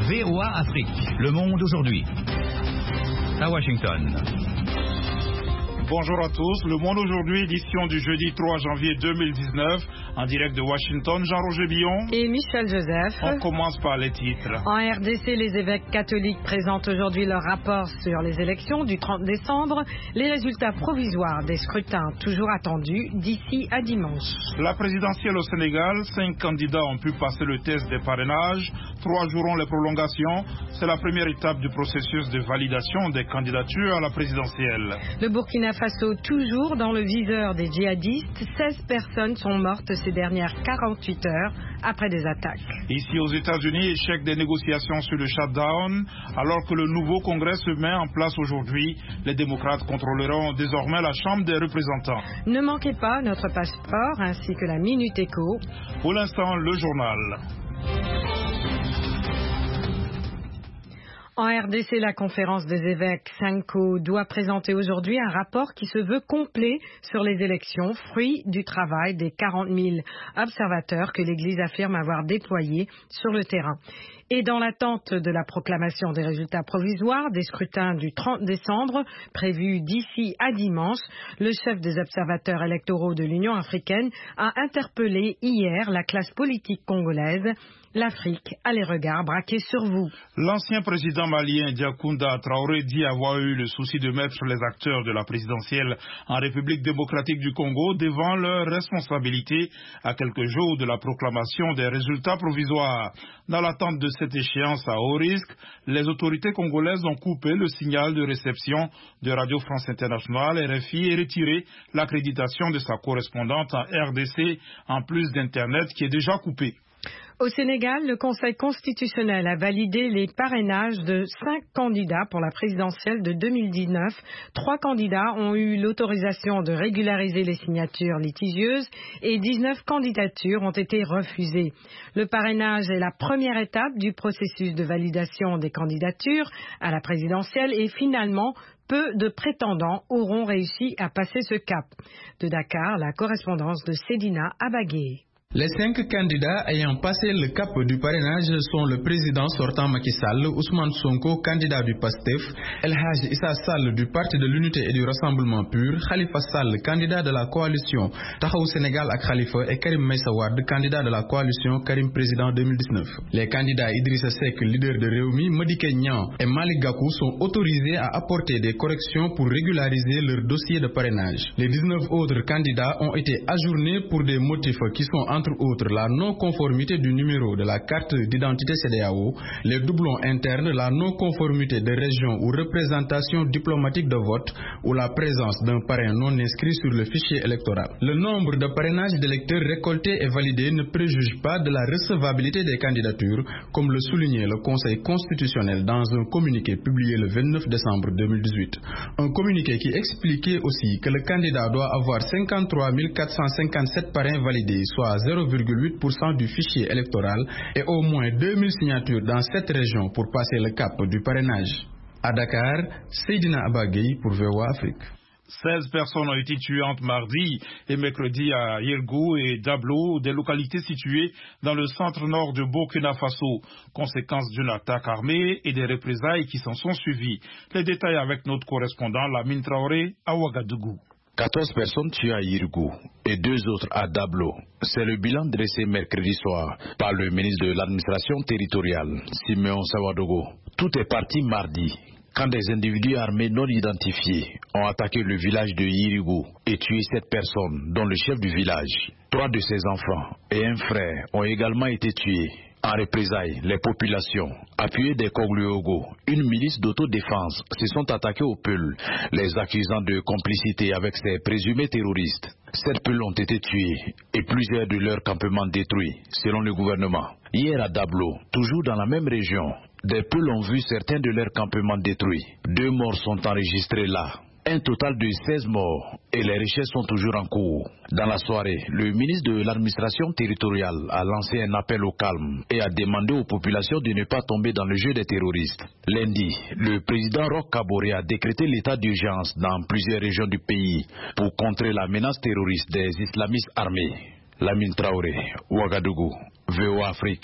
VOA Afrique, le monde aujourd'hui. À Washington. Bonjour à tous, Le Monde aujourd'hui, édition du jeudi 3 janvier 2019, en direct de Washington, Jean-Roger Billon et Michel Joseph. On commence par les titres. En RDC, les évêques catholiques présentent aujourd'hui leur rapport sur les élections du 30 décembre, les résultats provisoires des scrutins toujours attendus d'ici à dimanche. La présidentielle au Sénégal, 5 candidats ont pu passer le test des parrainages, 3 joueront les prolongations. C'est la première étape du processus de validation des candidatures à la présidentielle. Le Burkina Faso, toujours dans le viseur des djihadistes, 16 personnes sont mortes ces dernières 48 heures après des attaques. Ici aux États-Unis, échec des négociations sur le shutdown. Alors que le nouveau Congrès se met en place aujourd'hui, les démocrates contrôleront désormais la Chambre des représentants. Ne manquez pas notre passeport ainsi que la Minute Éco. Pour l'instant, le journal. En RDC, la conférence des évêques Sanko doit présenter aujourd'hui un rapport qui se veut complet sur les élections, fruit du travail des 40 000 observateurs que l'Église affirme avoir déployés sur le terrain. Et dans l'attente de la proclamation des résultats provisoires des scrutins du 30 décembre, prévus d'ici à dimanche, le chef des observateurs électoraux de l'Union africaine a interpellé hier la classe politique congolaise. L'Afrique a les regards braqués sur vous. L'ancien président malien Diakounda Traoré dit avoir eu le souci de mettre les acteurs de la présidentielle en République démocratique du Congo devant leurs responsabilités à quelques jours de la proclamation des résultats provisoires. Dans l'attente de cette échéance à haut risque, les autorités congolaises ont coupé le signal de réception de Radio France Internationale RFI et retiré l'accréditation de sa correspondante en RDC en plus d'Internet qui est déjà coupé. Au Sénégal, le Conseil constitutionnel a validé les parrainages de 5 candidats pour la présidentielle de 2019. 3 candidats ont eu l'autorisation de régulariser les signatures litigieuses et 19 candidatures ont été refusées. Le parrainage est la première étape du processus de validation des candidatures à la présidentielle et finalement, peu de prétendants auront réussi à passer ce cap. De Dakar, la correspondance de Sedina Abagé. Les 5 candidats ayant passé le cap du parrainage sont le président sortant Macky Sall, Ousmane Sonko, candidat du PASTEF, El Hadj Issa Sall du Parti de l'Unité et du Rassemblement Pur, Khalifa Sall, candidat de la coalition Taxawu Sénégal ak Khalifa et Karim Meïssa Wade, candidat de la coalition Karim Président 2019. Les candidats Idrissa Seck, leader de Rewmi, Madické Niang et Malick Gakou sont autorisés à apporter des corrections pour régulariser leur dossier de parrainage. Les 19 autres candidats ont été ajournés pour des motifs qui sont entre autres la non-conformité du numéro de la carte d'identité CEDEAO, les doublons internes, la non-conformité de région ou représentation diplomatique de vote ou la présence d'un parrain non inscrit sur le fichier électoral. Le nombre de parrainages d'électeurs récoltés et validés ne préjuge pas de la recevabilité des candidatures, comme le soulignait le Conseil constitutionnel dans un communiqué publié le 29 décembre 2018. Un communiqué qui expliquait aussi que le candidat doit avoir 53 457 parrains validés, soit 0,8% du fichier électoral et au moins 2000 signatures dans cette région pour passer le cap du parrainage. À Dakar, Seydina Abagay pour VOA Afrique. 16 personnes ont été tuées entre mardi et mercredi à Yirgou et Dablo, des localités situées dans le centre-nord de Burkina Faso, conséquence d'une attaque armée et des représailles qui s'en sont suivies. Les détails avec notre correspondant Lamine Traoré à Ouagadougou. 14 personnes tuées à Yirgou et 2 autres à Dablo. C'est le bilan dressé mercredi soir par le ministre de l'administration territoriale, Simeon Sawadogo. Tout est parti mardi, quand des individus armés non identifiés ont attaqué le village de Yirgou et tué 7 personnes, dont le chef du village. 3 de ses enfants et un frère ont également été tués. En représailles, les populations, appuyées des Kogluogo, une milice d'autodéfense, se sont attaquées aux Peuls, les accusant de complicité avec ces présumés terroristes. 7 Peuls ont été tués et plusieurs de leurs campements détruits, selon le gouvernement. Hier à Dablo, toujours dans la même région, des Peuls ont vu certains de leurs campements détruits. 2 morts sont enregistrés là. Un total de 16 morts et les recherches sont toujours en cours. Dans la soirée, le ministre de l'administration territoriale a lancé un appel au calme et a demandé aux populations de ne pas tomber dans le jeu des terroristes. Lundi, le président Roch Kaboré a décrété l'état d'urgence dans plusieurs régions du pays pour contrer la menace terroriste des islamistes armés. Lamine Traoré, Ouagadougou, VOA Afrique.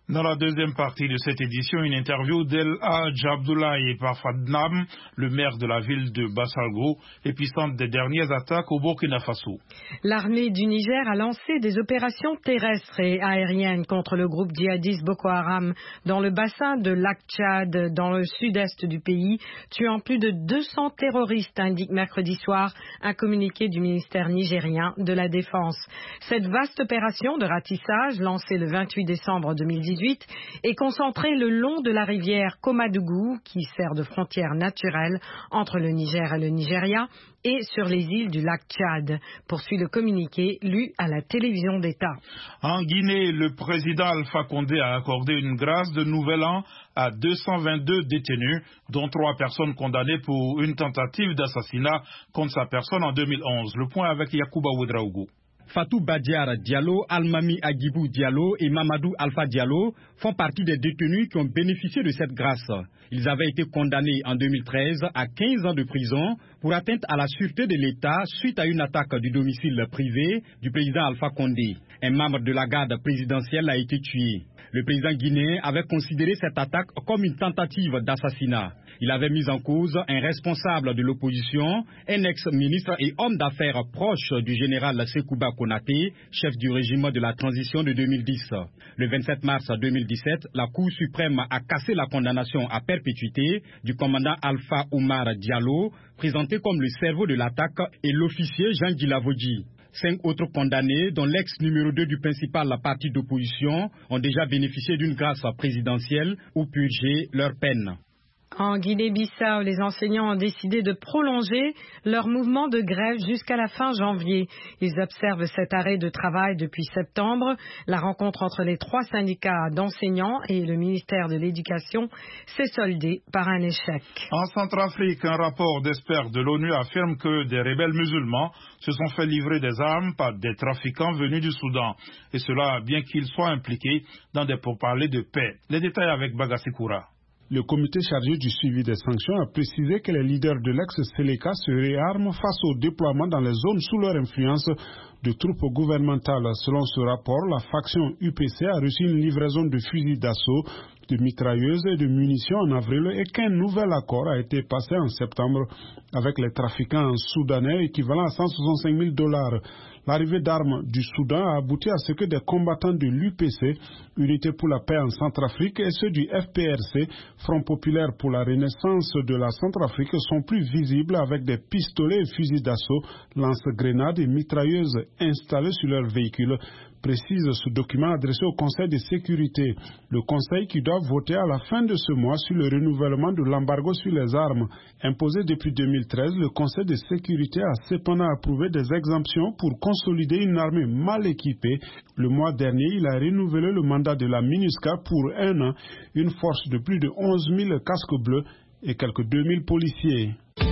Dans la deuxième partie de cette édition, une interview d'El Hadj Abdoulaye Parfadnam, le maire de la ville de Bassalgo, épicentre des dernières attaques au Burkina Faso. L'armée du Niger a lancé des opérations terrestres et aériennes contre le groupe djihadiste Boko Haram dans le bassin de lac Tchad, dans le sud-est du pays, tuant plus de 200 terroristes, indique mercredi soir un communiqué du ministère nigérien de la Défense. Cette vaste opération de ratissage, lancée le 28 décembre 2018, est concentrée le long de la rivière Komadougou, qui sert de frontière naturelle entre le Niger et le Nigeria, et sur les îles du lac Tchad, poursuit le communiqué lu à la télévision d'État. En Guinée, le président Alpha Condé a accordé une grâce de nouvel an à 222 détenus, dont 3 personnes condamnées pour une tentative d'assassinat contre sa personne en 2011. Le point avec Yacouba Ouedraogo. Fatou Badiar Diallo, Almami Agibou Diallo et Mamadou Alpha Diallo font partie des détenus qui ont bénéficié de cette grâce. Ils avaient été condamnés en 2013 à 15 ans de prison pour atteinte à la sûreté de l'État suite à une attaque du domicile privé du président Alpha Condé. Un membre de la garde présidentielle a été tué. Le président guinéen avait considéré cette attaque comme une tentative d'assassinat. Il avait mis en cause un responsable de l'opposition, un ex-ministre et homme d'affaires proche du général Sekouba Konaté, chef du régime de la transition de 2010. Le 27 mars 2017, la Cour suprême a cassé la condamnation à perpétuité du commandant Alpha Oumar Diallo, présenté comme le cerveau de l'attaque, et l'officier Jean Guilavodji. 5 autres condamnés, dont l'ex numéro 2 du principal parti d'opposition, ont déjà bénéficié d'une grâce présidentielle ou purgé leur peine. En Guinée-Bissau, les enseignants ont décidé de prolonger leur mouvement de grève jusqu'à la fin janvier. Ils observent cet arrêt de travail depuis septembre. La rencontre entre les 3 syndicats d'enseignants et le ministère de l'Éducation s'est soldée par un échec. En Centrafrique, un rapport d'experts de l'ONU affirme que des rebelles musulmans se sont fait livrer des armes par des trafiquants venus du Soudan. Et cela, bien qu'ils soient impliqués dans des pourparlers de paix. Les détails avec Bagassi Koura. Le comité chargé du suivi des sanctions a précisé que les leaders de l'ex-Seleka se réarment face au déploiement dans les zones sous leur influence de troupes gouvernementales. Selon ce rapport, la faction UPC a reçu une livraison de fusils d'assaut, de mitrailleuses et de munitions en avril et qu'un nouvel accord a été passé en septembre avec les trafiquants soudanais équivalent à $165,000. L'arrivée d'armes du Soudan a abouti à ce que des combattants de l'UPC, Unité pour la paix en Centrafrique, et ceux du FPRC, Front populaire pour la renaissance de la Centrafrique, sont plus visibles avec des pistolets et fusils d'assaut, lance-grenades et mitrailleuses installés sur leurs véhicules, précise ce document adressé au Conseil de sécurité. Le Conseil qui doit voter à la fin de ce mois sur le renouvellement de l'embargo sur les armes. Imposé depuis 2013, le Conseil de sécurité a cependant approuvé des exemptions pour consolider une armée mal équipée. Le mois dernier, il a renouvelé le mandat de la MINUSCA pour 1 an, une force de plus de 11 000 casques bleus et quelques 2 000 policiers.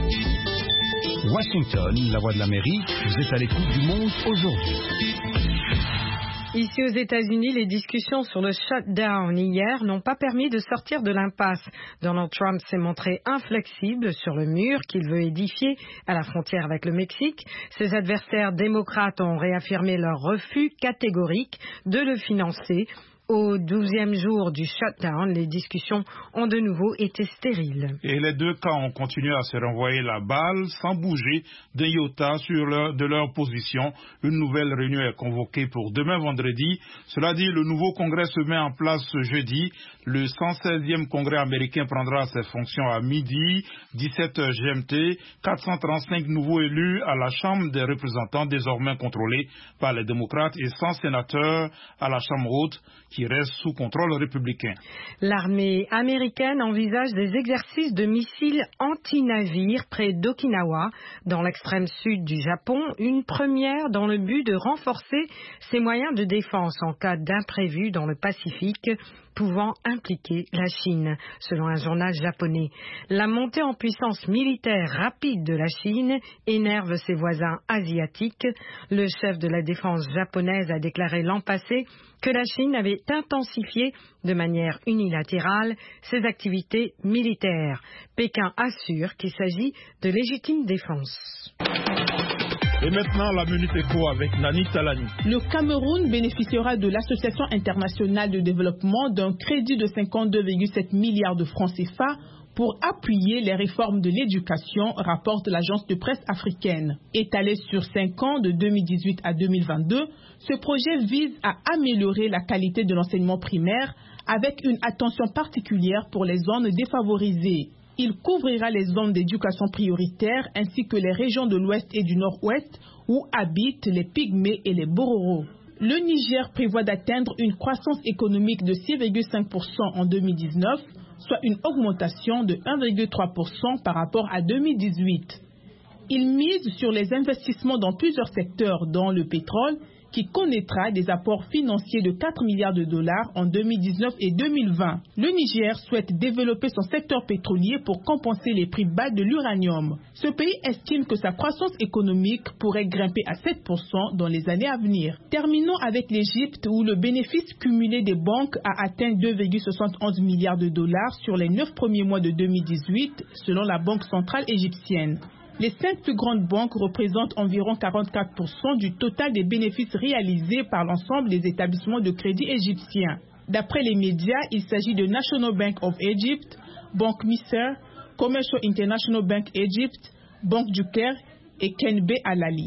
Washington, la voix de l'Amérique, vous êtes à l'écoute du monde aujourd'hui. Ici aux États-Unis, les discussions sur le shutdown hier n'ont pas permis de sortir de l'impasse. Donald Trump s'est montré inflexible sur le mur qu'il veut édifier à la frontière avec le Mexique. Ses adversaires démocrates ont réaffirmé leur refus catégorique de le financer. Au 12e jour du shutdown, les discussions ont de nouveau été stériles. Et les deux camps ont continué à se renvoyer la balle sans bouger d'un iota de leur position. Une nouvelle réunion est convoquée pour demain vendredi. Cela dit, le nouveau congrès se met en place ce jeudi. Le 116e congrès américain prendra ses fonctions à midi, 17h GMT. 435 nouveaux élus à la Chambre des représentants, désormais contrôlée par les démocrates, et 100 sénateurs à la Chambre haute, qui reste sous contrôle républicain. L'armée américaine envisage des exercices de missiles anti-navires près d'Okinawa, dans l'extrême sud du Japon, une première dans le but de renforcer ses moyens de défense en cas d'imprévu dans le Pacifique, pouvant impliquer la Chine, selon un journal japonais. La montée en puissance militaire rapide de la Chine énerve ses voisins asiatiques. Le chef de la défense japonaise a déclaré l'an passé que la Chine avait intensifié de manière unilatérale ses activités militaires. Pékin assure qu'il s'agit de légitime défense. Et maintenant, la Minute Éco avec Nani Talani. Le Cameroun bénéficiera de l'Association internationale de développement d'un crédit de 52,7 milliards de francs CFA pour appuyer les réformes de l'éducation, rapporte l'agence de presse africaine. Étalé sur 5 ans, de 2018 à 2022, ce projet vise à améliorer la qualité de l'enseignement primaire avec une attention particulière pour les zones défavorisées. Il couvrira les zones d'éducation prioritaire ainsi que les régions de l'Ouest et du Nord-Ouest où habitent les Pygmées et les Bororo. Le Niger prévoit d'atteindre une croissance économique de 6,5% en 2019, soit une augmentation de 1,3% par rapport à 2018. Il mise sur les investissements dans plusieurs secteurs, dont le pétrole, qui connaîtra des apports financiers de 4 milliards de dollars en 2019 et 2020. Le Niger souhaite développer son secteur pétrolier pour compenser les prix bas de l'uranium. Ce pays estime que sa croissance économique pourrait grimper à 7% dans les années à venir. Terminons avec l'Égypte où le bénéfice cumulé des banques a atteint 2,71 milliards de dollars sur les 9 premiers mois de 2018, selon la Banque centrale égyptienne. Les 5 plus grandes banques représentent environ 44% du total des bénéfices réalisés par l'ensemble des établissements de crédit égyptiens. D'après les médias, il s'agit de National Bank of Egypt, Banque Misr, Commercial International Bank Egypt, Banque du Caire et Kenbe Alali.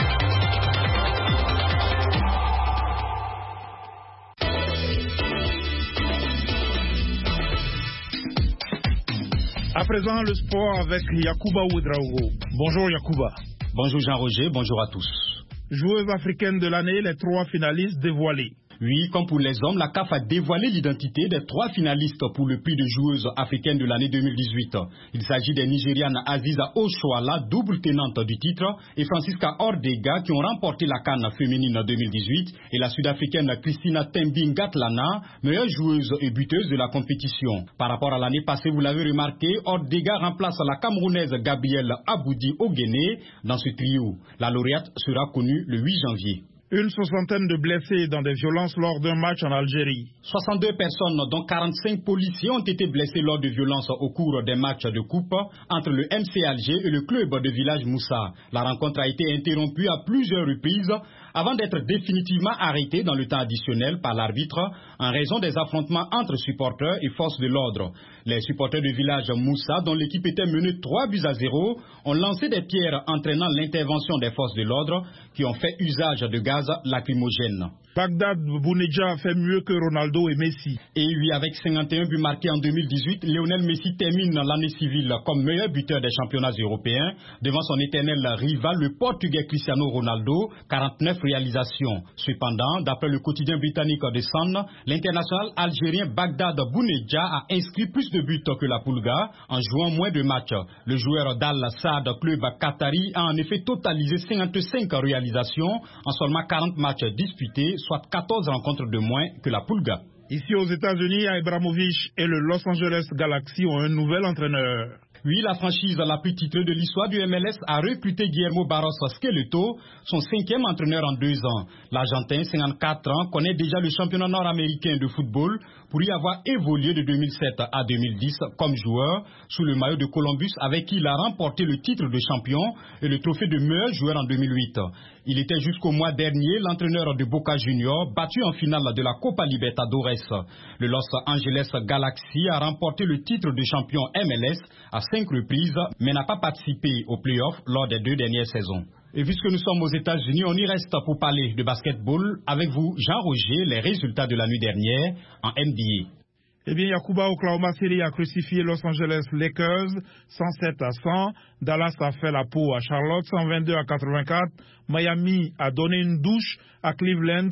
À présent, le sport avec Yacouba Ouedraogo. Bonjour Yacouba. Bonjour Jean-Roger, bonjour à tous. Joueuse africaine de l'année, les 3 finalistes dévoilés. Oui, comme pour les hommes, la CAF a dévoilé l'identité des 3 finalistes pour le prix de joueuse africaine de l'année 2018. Il s'agit des Nigérianes Aziza Oshoala, double tenante du titre, et Francisca Ordega qui ont remporté la CAN féminine 2018, et la Sud-Africaine Christina Tembingatlana, meilleure joueuse et buteuse de la compétition. Par rapport à l'année passée, vous l'avez remarqué, Ordega remplace la Camerounaise Gabrielle Aboudi Ogene dans ce trio. La lauréate sera connue le 8 janvier. Une 60aine de blessés dans des violences lors d'un match en Algérie. 62 personnes, dont 45 policiers, ont été blessés lors de violences au cours des matchs de coupe entre le MC Alger et le club de Village Moussa. La rencontre a été interrompue à plusieurs reprises avant d'être définitivement arrêtée dans le temps additionnel par l'arbitre en raison des affrontements entre supporters et forces de l'ordre. Les supporters du Village Moussa, dont l'équipe était menée 3-0, ont lancé des pierres entraînant l'intervention des forces de l'ordre qui ont fait usage de gaz lacrymogène. Bagdad Bounedjah a fait mieux que Ronaldo et Messi. Et oui, avec 51 buts marqués en 2018, Lionel Messi termine l'année civile comme meilleur buteur des championnats européens devant son éternel rival, le Portugais Cristiano Ronaldo, 49 réalisations. Cependant, d'après le quotidien britannique The Sun, l'international algérien Bagdad Bounedjah a inscrit plus de buts que la Pulga en jouant moins de matchs. Le joueur d'Al Saad, club qatari, a en effet totalisé 55 réalisations en seulement 40 matchs disputés, soit 14 rencontres de moins que la Pulga. Ici aux États-Unis, Ibrahimovic et le Los Angeles Galaxy ont un nouvel entraîneur. Oui, la franchise la plus titrée de l'histoire du MLS a recruté Guillermo Barros Schelotto, son 5e entraîneur en 2 ans. L'Argentin, 54 ans, connaît déjà le championnat nord-américain de football pour y avoir évolué de 2007 à 2010 comme joueur sous le maillot de Columbus avec qui il a remporté le titre de champion et le trophée de meilleur joueur en 2008. Il était jusqu'au mois dernier l'entraîneur de Boca Juniors, battu en finale de la Copa Libertadores. Le Los Angeles Galaxy a remporté le titre de champion MLS à 5 reprises, mais n'a pas participé aux playoffs lors des 2 dernières saisons. Et puisque nous sommes aux États-Unis, on y reste pour parler de basketball. Avec vous, Jean-Roger, les résultats de la nuit dernière en NBA. Eh bien, Yacouba, Oklahoma City a crucifié Los Angeles Lakers 107-100. Dallas a fait la peau à Charlotte 122-84. Miami a donné une douche à Cleveland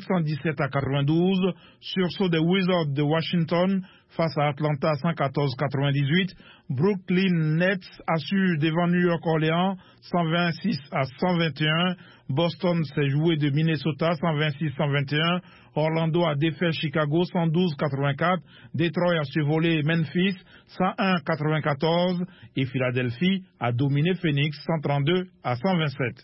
117-92. Sursaut des Wizards de Washington face à Atlanta 114-98. Brooklyn Nets assure devant New York Orleans 126-121. Boston s'est joué de Minnesota 126-121. Orlando a défait Chicago 112-84. Detroit a survolé Memphis 101-94. Et Philadelphie a dominé Phoenix 132-127.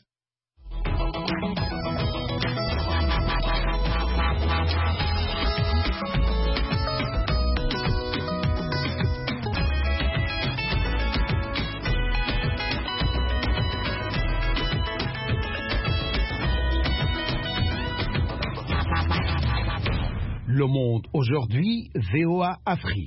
Le Monde aujourd'hui, VOA Afrique.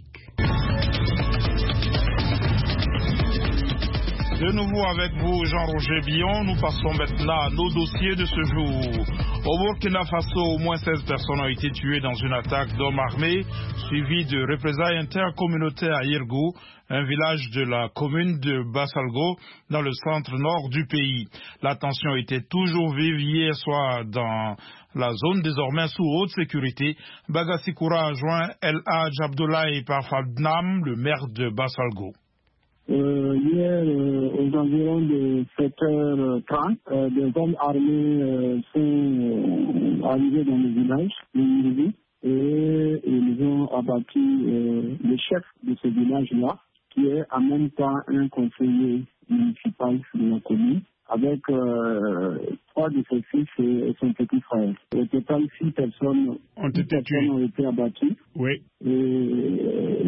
De nouveau avec vous, Jean-Roger Billon, nous passons maintenant à nos dossiers de ce jour. Au Burkina Faso, au moins 16 personnes ont été tuées dans une attaque d'hommes armés, suivie de représailles intercommunautaires à Yirgou, un village de la commune de Bassalgo, dans le centre-nord du pays. La tension était toujours vive hier soir dans la zone désormais sous haute sécurité. Bagasikoura a joint El Hadj Abdoulaye Parfadnam, le maire de Bassalgo. Hier, aux environs de 7h30, des hommes armés sont arrivés dans le village de et ils ont abattu le chef de ce village-là, qui est en même temps un conseiller municipal de la commune, avec 3 de ses fils et son petit frère. Au total, 6 personnes ont été abattues. Oui. Et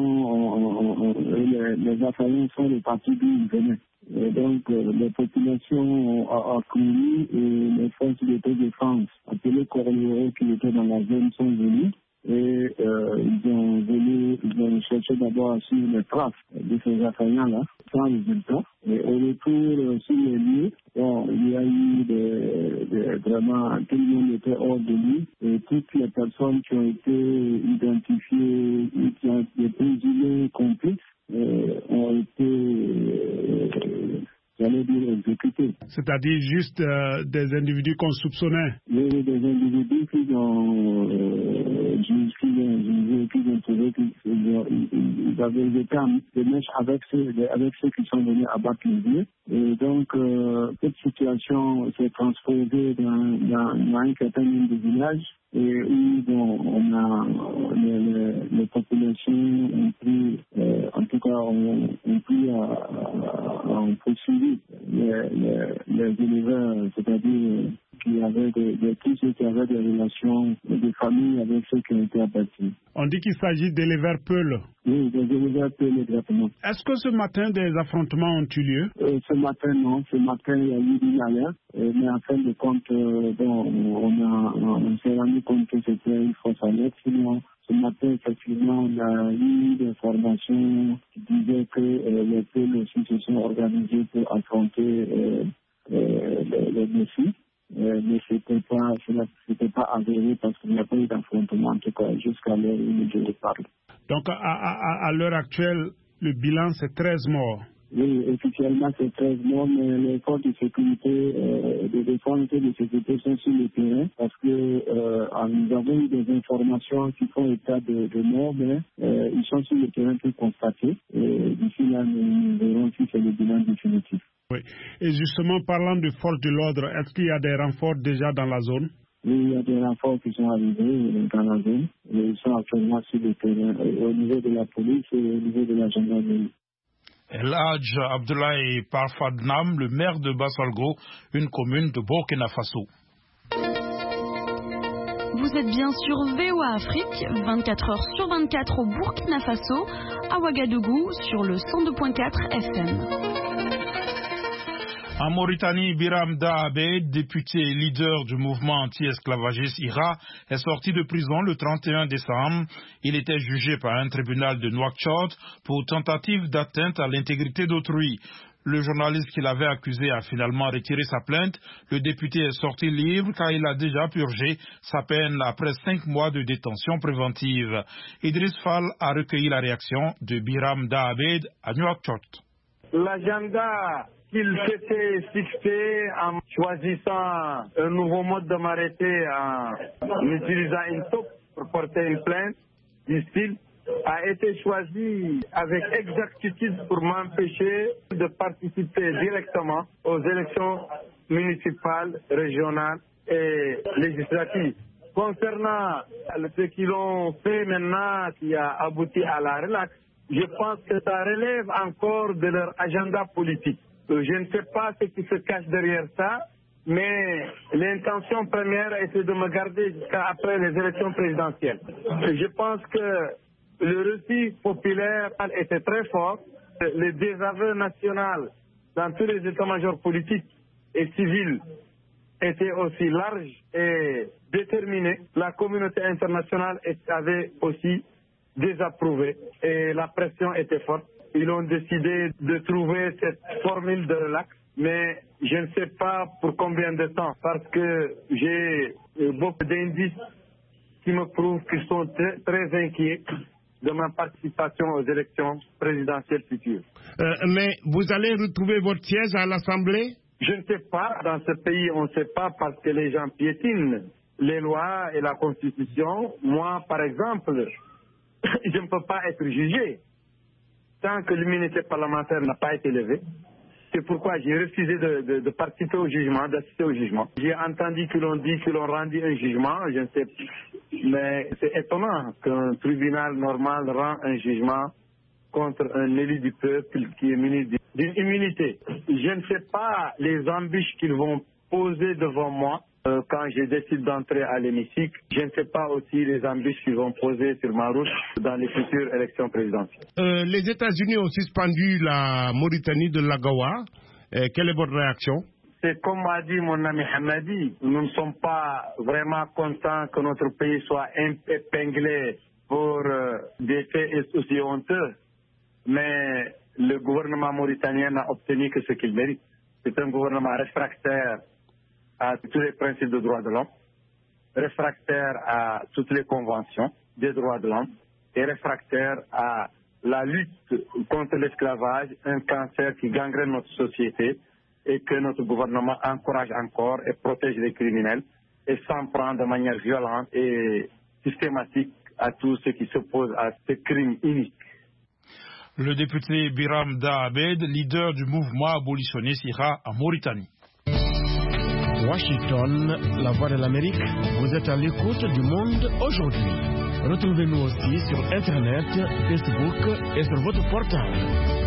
les assaillants sont repartis d'où ils venaient. Et donc, les populations ont accouru et les forces d'autodéfense, appelées Corleone, qui étaient dans la zone, sont venues. Et ils ont cherché d'abord à suivre les traces de ces assaillants-là, sans résultat. Et au retour sur les lieux, il y a eu vraiment, tout le monde était hors de lui. Et toutes les personnes qui ont été identifiées, qui ont été présumées complices, ont été, j'allais dire, exécutés. C'est-à-dire juste des individus qu'on soupçonnait? Oui, des individus qui ont trouvé qu'ils avaient été en démarche avec ceux qui sont venus abattre les lieux. Et donc, cette situation s'est transposée dans un certain nombre de villages et où les populations ont pris, en tout cas, ont pris à poursuivre les éleveurs, c'est-à-dire tous ceux qui avaient des relations de famille avec ceux qui ont été abattus. On dit qu'il s'agit d'éleveurs Peuls. Oui, des éleveurs Peuls, exactement. Est-ce que ce matin, des affrontements ont eu lieu? Ce matin, non. Ce matin, il y a eu une alerte. Mais en fin de compte, on s'est rendu compte que c'était une fausse alerte. Sinon, ce matin, effectivement, on a eu des formations qui disaient que les Peuls aussi se sont organisés pour affronter les défis. Mais c'était pas avéré parce qu'il n'y a pas eu d'affrontement, en tout cas, jusqu'à l'heure où je parle. Donc, à l'heure actuelle, le bilan, c'est 13 morts. Oui, officiellement, c'est 13 morts, mais les forces de sécurité, de défense et de sécurité sont sur le terrain parce que nous avons eu des informations qui font état de morts, mais ils sont sur le terrain pour constater. Et d'ici là, nous verrons si c'est le bilan définitif. Oui. Et justement, parlant de forces de l'ordre, est-ce qu'il y a des renforts déjà dans la zone? Oui, il y a des renforts qui sont arrivés dans la zone. Et ils sont actuellement sur le terrain au niveau de la police et au niveau de la gendarmerie. El Hadj Abdoulaye Parfadnam, le maire de Bassalgo, une commune de Burkina Faso. Vous êtes bien sur VOA Afrique, 24 heures sur 24 au Burkina Faso, à Ouagadougou, sur le 102.4 FM. En Mauritanie, Biram Dahabed, député et leader du mouvement anti-esclavagiste IRA, est sorti de prison le 31 décembre. Il était jugé par un tribunal de Nouakchott pour tentative d'atteinte à l'intégrité d'autrui. Le journaliste qui l'avait accusé a finalement retiré sa plainte. Le député est sorti libre car il a déjà purgé sa peine après 5 mois de détention préventive. Idriss Fall a recueilli la réaction de Biram Dahabed à Nouakchott. L'agenda qu'il s'était fixé en choisissant un nouveau mode de m'arrêter en utilisant une taupe pour porter une plainte du style a été choisi avec exactitude pour m'empêcher de participer directement aux élections municipales, régionales et législatives. Concernant ce qu'ils ont fait maintenant qui a abouti à la relaxe, je pense que ça relève encore de leur agenda politique. Je ne sais pas ce qui se cache derrière ça, mais l'intention première était de me garder jusqu'à après les élections présidentielles. Je pense que le récit populaire était très fort. Le désaveu national dans tous les états-majors politiques et civils était aussi large et déterminée. La communauté internationale avait aussi désapprouvé et la pression était forte. Ils ont décidé de trouver cette formule de relax, mais je ne sais pas pour combien de temps, parce que j'ai beaucoup d'indices qui me prouvent qu'ils sont très inquiets de ma participation aux élections présidentielles futures. Mais vous allez retrouver votre siège à l'Assemblée? Je ne sais pas. Dans ce pays, on ne sait pas parce que les gens piétinent les lois et la Constitution. Moi, par exemple, je ne peux pas être jugé tant que l'immunité parlementaire n'a pas été levée. C'est pourquoi j'ai refusé de participer au jugement, d'assister au jugement. J'ai entendu qu'ils ont rendu un jugement, je ne sais pas. Mais c'est étonnant qu'un tribunal normal rend un jugement contre un élu du peuple qui est muni d'une immunité. Je ne sais pas les embûches qu'ils vont poser devant moi quand je décide d'entrer à l'hémicycle. Je ne sais pas aussi les embûches qu'ils vont poser sur ma route dans les futures élections présidentielles. Les États-Unis ont suspendu la Mauritanie de l'AGOA. Quelle est votre réaction? C'est comme m'a dit mon ami Hamadi, nous ne sommes pas vraiment contents que notre pays soit épinglé pour des faits aussi honteux, mais le gouvernement mauritanien n'a obtenu que ce qu'il mérite. C'est un gouvernement réfractaire à tous les principes de droits de l'homme, réfractaire à toutes les conventions des droits de l'homme et réfractaire à la lutte contre l'esclavage, un cancer qui gangrène notre société et que notre gouvernement encourage encore et protège les criminels et s'en prend de manière violente et systématique à tous ceux qui s'opposent à ce crime inique. Le député Biram Da Abed, leader du mouvement abolitionniste, ira en Mauritanie. Washington, la voix de l'Amérique, vous êtes à l'écoute du Monde aujourd'hui. Retrouvez-nous aussi sur Internet, Facebook et sur votre portable.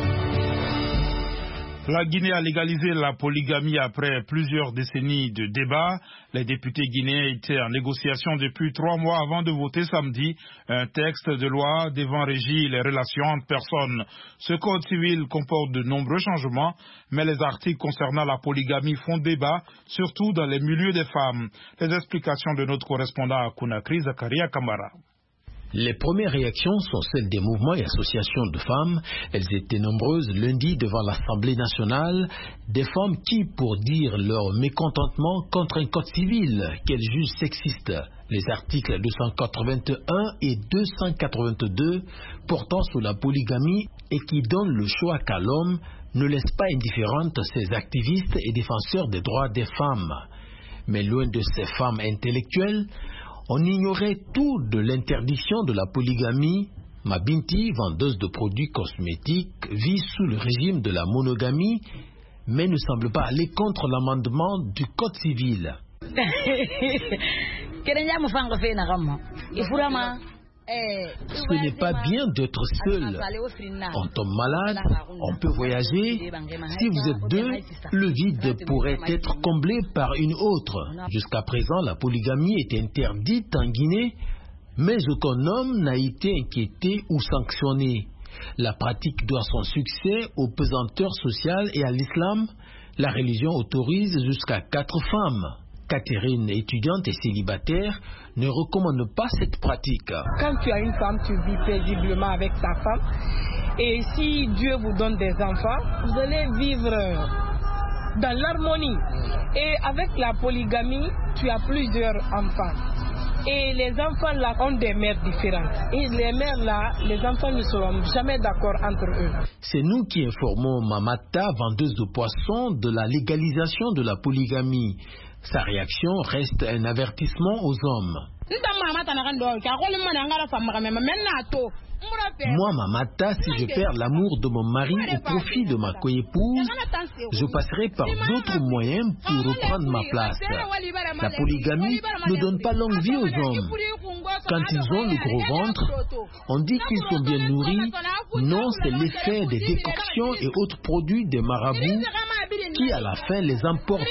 La Guinée a légalisé la polygamie après plusieurs décennies de débats. Les députés guinéens étaient en négociation depuis 3 mois avant de voter samedi un texte de loi devant régir les relations entre personnes. Ce code civil comporte de nombreux changements, mais les articles concernant la polygamie font débat, surtout dans les milieux des femmes. Les explications de notre correspondant à Conakry, Zakaria Kamara. Les premières réactions sont celles des mouvements et associations de femmes. Elles étaient nombreuses lundi devant l'Assemblée nationale. Des femmes qui, pour dire leur mécontentement contre un code civil qu'elles jugent sexiste, les articles 281 et 282 portant sur la polygamie et qui donnent le choix qu'à l'homme, ne laissent pas indifférentes ces activistes et défenseurs des droits des femmes. Mais loin de ces femmes intellectuelles, on ignorait tout de l'interdiction de la polygamie. Mabinti, vendeuse de produits cosmétiques, vit sous le régime de la monogamie, mais ne semble pas aller contre l'amendement du Code civil. Ce n'est pas bien d'être seul. On tombe malade, on peut voyager. Si vous êtes 2, le vide pourrait être comblé par une autre. Jusqu'à présent, la polygamie est interdite en Guinée, mais aucun homme n'a été inquiété ou sanctionné. La pratique doit son succès aux pesanteurs sociales et à l'islam. La religion autorise jusqu'à 4 femmes. Catherine, étudiante et célibataire, ne recommande pas cette pratique. Quand tu as une femme, tu vis paisiblement avec ta femme. Et si Dieu vous donne des enfants, vous allez vivre dans l'harmonie. Et avec la polygamie, tu as plusieurs enfants. Et les enfants là ont des mères différentes. Et les mères là, les enfants ne seront jamais d'accord entre eux. C'est nous qui informons Mamata, vendeuse de poissons, de la légalisation de la polygamie. Sa réaction reste un avertissement aux hommes. Moi, Mamata, si je perds l'amour de mon mari au profit de ma coépouse, je passerai par d'autres moyens pour reprendre ma place. La polygamie ne donne pas longue vie aux hommes. Quand ils ont le gros ventre, on dit qu'ils sont bien nourris. Non, c'est l'effet des décoctions et autres produits des marabouts qui, à la fin, les emportent.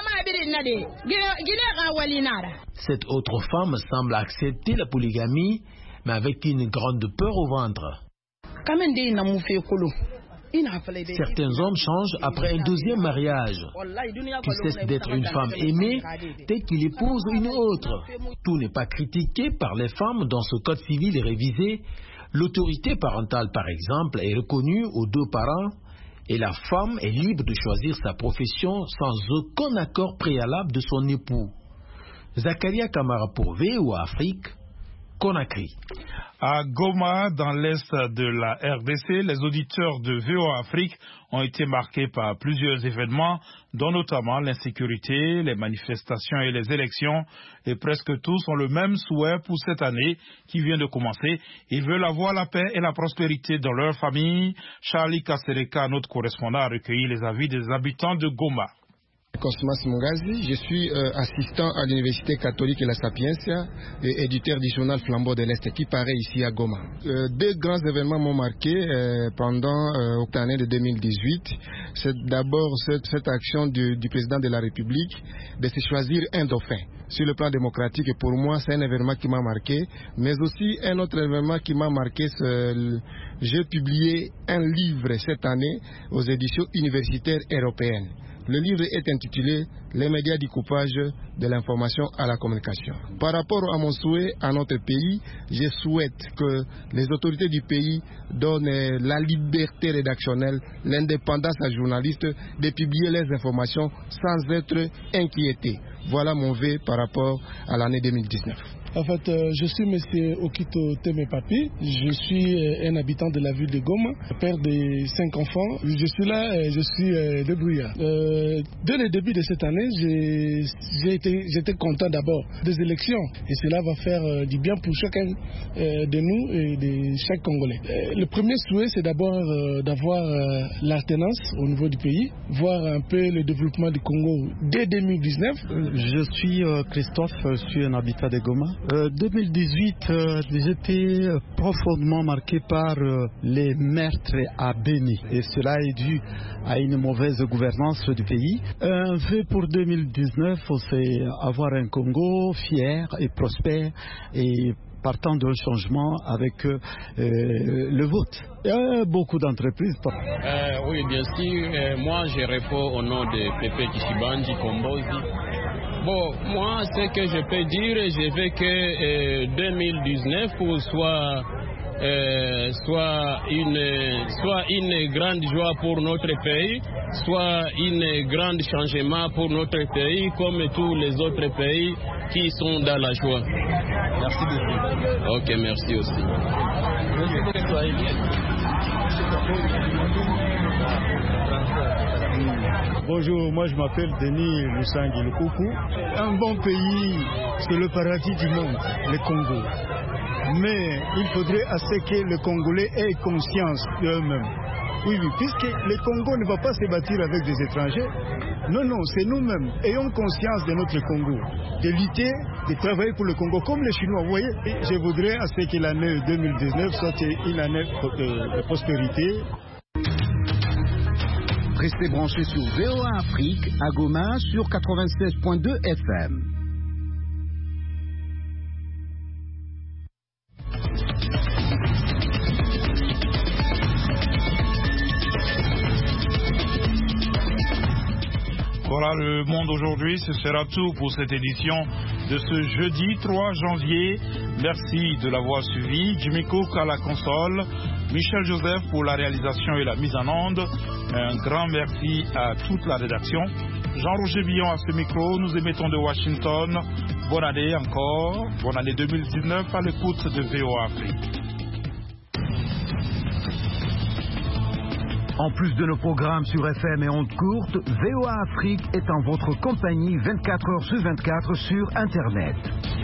Cette autre femme semble accepter la polygamie, mais avec une grande peur au ventre. Certains hommes changent après un deuxième mariage. Tu cesses d'être une femme aimée dès qu'il épouse une autre. Tout n'est pas critiqué par les femmes dans ce code civil révisé. L'autorité parentale, par exemple, est reconnue aux deux parents et la femme est libre de choisir sa profession sans aucun accord préalable de son époux. Zakaria Kamara pour VOA Afrique, Conakry. À Goma, dans l'est de la RDC, les auditeurs de VOA Afrique ont été marqués par plusieurs événements, dont notamment l'insécurité, les manifestations et les élections. Et presque tous ont le même souhait pour cette année qui vient de commencer. Ils veulent avoir la paix et la prospérité dans leur famille. Charlie Kasereka, notre correspondant, a recueilli les avis des habitants de Goma. Cosmas Mungazi, je suis assistant à l'Université catholique La Sapienza et éditeur du journal Flambeau de l'Est qui paraît ici à Goma. Deux grands événements m'ont marqué pendant l'année de 2018. C'est d'abord cette action du président de la République de se choisir un dauphin. Sur le plan démocratique, et pour moi, c'est un événement qui m'a marqué. Mais aussi, un autre événement qui m'a marqué, j'ai publié un livre cette année aux éditions universitaires européennes. Le livre est intitulé « Les médias du coupage de l'information à la communication ». Par rapport à mon souhait à notre pays, je souhaite que les autorités du pays donnent la liberté rédactionnelle, l'indépendance aux journalistes de publier les informations sans être inquiétés. Voilà mon vœu par rapport à l'année 2019. En fait, je suis M. Okito Temepapi, je suis un habitant de la ville de Goma, père de 5 enfants. Je suis là, je suis débrouillard. Dès le début de cette année, j'étais content d'abord des élections et cela va faire du bien pour chacun de nous et de chaque Congolais. Le premier souhait, c'est d'abord d'avoir l'alternance au niveau du pays, voir un peu le développement du Congo dès 2019. Je suis Christophe, je suis un habitant de Goma. 2018, j'étais profondément marqué par les meurtres à Béni et cela est dû à une mauvaise gouvernance du pays. Un vœu pour 2019, c'est avoir un Congo fier et prospère et partant d'un changement avec le vote. Il y a beaucoup d'entreprises. Oui, bien sûr. Moi, je réponds au nom de Pepe Kishibanji Kombozi. Bon, moi, ce que je peux dire, je veux que 2019 soit une grande joie pour notre pays, soit un grand changement pour notre pays, comme tous les autres pays qui sont dans la joie. Merci beaucoup. Ok, merci aussi. Bonjour, moi je m'appelle Denis Lusangi Lukuku. Un bon pays, c'est le paradis du monde, le Congo. Mais il faudrait assez que les Congolais aient conscience d'eux-mêmes. Oui, puisque le Congo ne va pas se bâtir avec des étrangers. Non, c'est nous-mêmes. Ayons conscience de notre Congo, de lutter, de travailler pour le Congo, comme les Chinois. Vous voyez, je voudrais assez que l'année 2019 soit une année de prospérité. Restez branchés sur VOA Afrique à Goma sur 96.2 FM. Voilà le monde aujourd'hui, ce sera tout pour cette édition de ce jeudi 3 janvier. Merci de l'avoir suivi. Jimmy Cook à la console, Michel Joseph pour la réalisation et la mise en onde. Un grand merci à toute la rédaction. Jean-Roger Billon à ce micro, nous émettons de Washington. Bonne année encore, bonne année 2019 à l'écoute de VOA Afrique. En plus de nos programmes sur FM et ondes courtes, VOA Afrique est en votre compagnie 24 heures sur 24 sur Internet.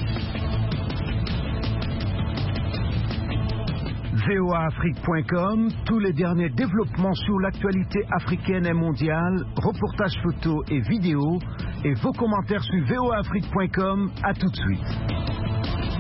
voaafrique.com, tous les derniers développements sur l'actualité africaine et mondiale, reportages photos et vidéos, et vos commentaires sur voaafrique.com. À tout de suite.